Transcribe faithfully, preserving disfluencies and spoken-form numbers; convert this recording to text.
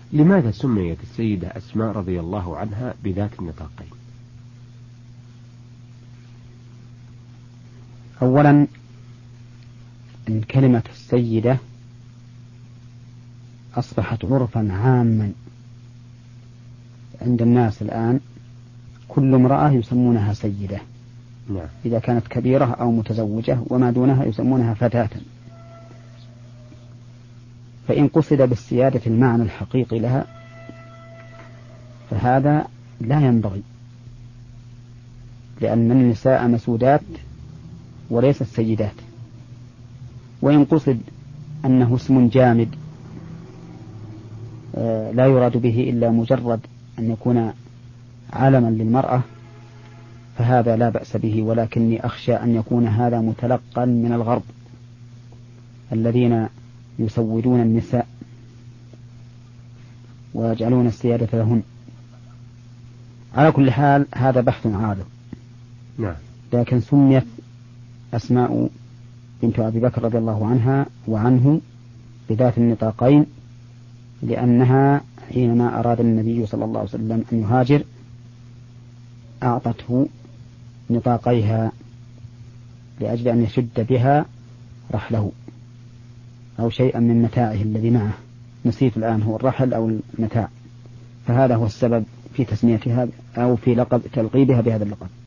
لماذا سميت السيدة أسماء رضي الله عنها بذات النطاقين؟ أولا أن كلمة السيدة أصبحت عرفا عاما عند الناس الآن، كل امرأة يسمونها سيدة. نعم. إذا كانت كبيرة أو متزوجة، وما دونها يسمونها فتاة. فإن قصد بالسيادة المعنى الحقيقي لها فهذا لا ينبغي، لأن النساء مسودات وليس السيدات. وإن قصد أنه اسم جامد لا يراد به إلا مجرد أن يكون علما للمرأة فهذا لا بأس به، ولكني أخشى أن يكون هذا متلقا من الغرب الذين يسودون النساء ويجعلون السيادة لهن. على كل حال هذا بحث عارض. نعم. لكن سميت أسماء بنت أبي بكر رضي الله عنها وعنه بذات النطاقين لأنها حينما أراد النبي صلى الله عليه وسلم أن يهاجر أعطته نطاقيها لأجل أن يشد بها رحله أو شيئا من متاعه الذي معه، نسيت الآن هو الرحل أو المتاع، فهذا هو السبب في تسميتها أو في لقب تلقيبها بهذا اللقب.